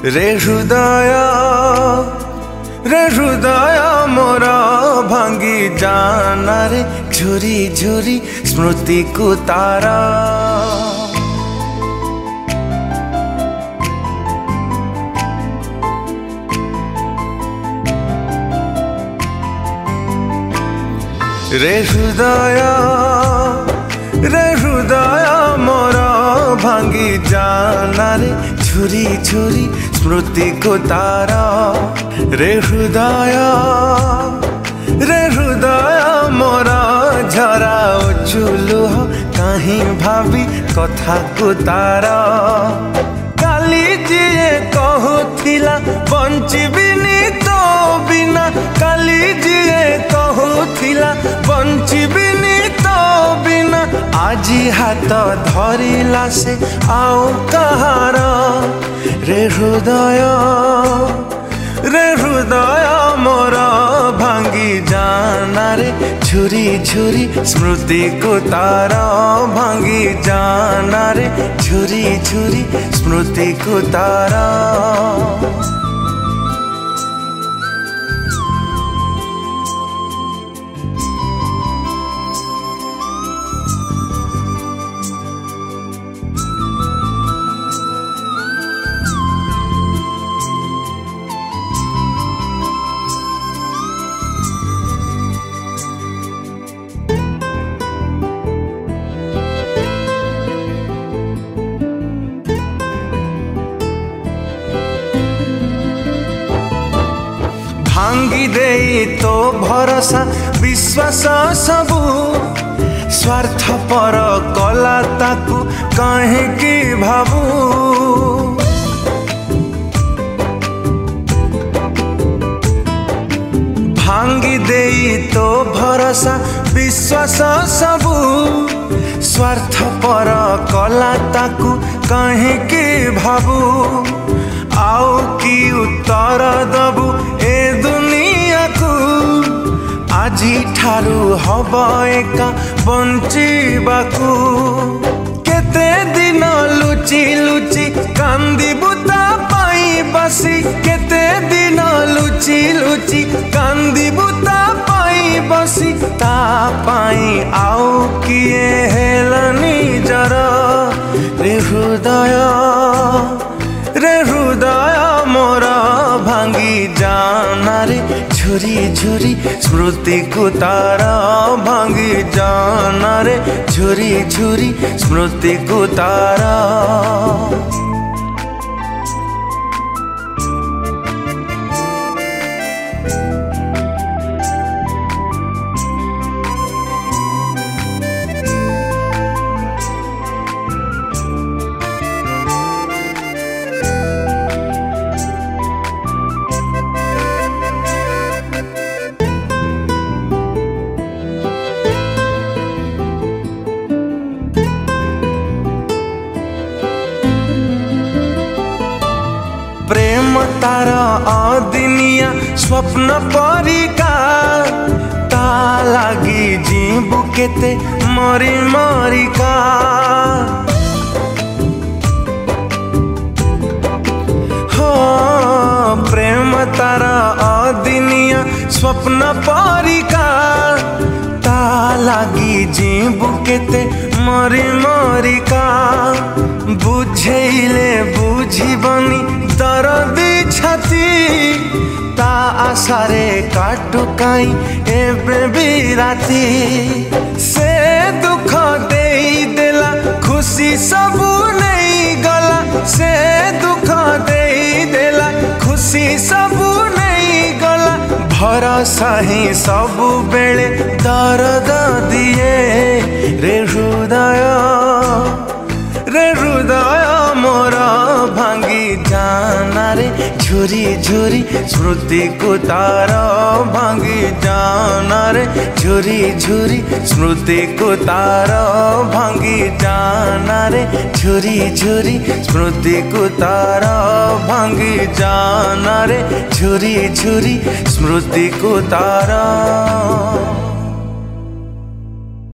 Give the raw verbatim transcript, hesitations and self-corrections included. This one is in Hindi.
रे हृदय रे हृदय मोर भांगी जाना रे झुरी झुरी स्मृति को तारा। रे हृदय रे हृदय मोर भांगी जाना रे झुरी झुरी स्मृति को तारा। रे हृदय रे हृदय मोर झरा चुलुह कहीं भाभी कथा को तारा। काली जीए कहूथिला बंचिबिनी तो बिना, काली जीए कहूथिला बंचिबिनी तो बिना, आजी हाथ धरिला से आउ कहार। रे हृदय रे हृदय मोर भांगी जाना रे झुरी झुरी स्मृति को तारा। भांगी जाना रे झुरी झुरी स्मृति को तारा। भांगी देई तो भरोसा विश्वास सबू, स्वार्थ पर कला ताकू कहीं की भाबू। भांगी देई तो भरोसा विश्वास सबू, स्वार्थ पर कला ताकू कहीं की भाबू। आओ की उत्तर दबू ए दुनिया को, आजी ठारू हब एका बंचिबाकू। केते दिन लुचि लुचि कांदिबु ता पाई बसी, केते दिन लुचि लुचि कांदिबु ता पाई बसी। ता पाई आओ किए हेलनी जरा। रे हृदय रे हृदय मोर भांगी जाना रे झुरी झुरी स्मृति को तारा। भांगी जाना रे झुरी झुरी स्मृति को तारा। प्रेम तार अदिनिया स्वप्न परिका, ता लागी जीबु केते मरी मरिका। हो प्रेम तार अदिनिया स्वप्न परिका, ता लागी जीबु केते मरी मरिका। बुझेइले बुझिबनी दरदी छाती, ता आशारे काटु काई एबे भी राती। से दुख देई देला खुशी सबू नहीं गला, से दुख देई देला खुशी सबू नहीं गला। भरोसा ही सबू बेले दर्द दिए। रे हृदय रे हृदय मोर भांगी जाना रे झुरी झुरी स्मृति को तारा। भांगी जाना रे झुरी झुरी स्मृति को तारा। भांगी जाना रे झुरी झुरी स्मृति को तारा। भांगी जाना रे झुरी झुरी स्मृति को तारा।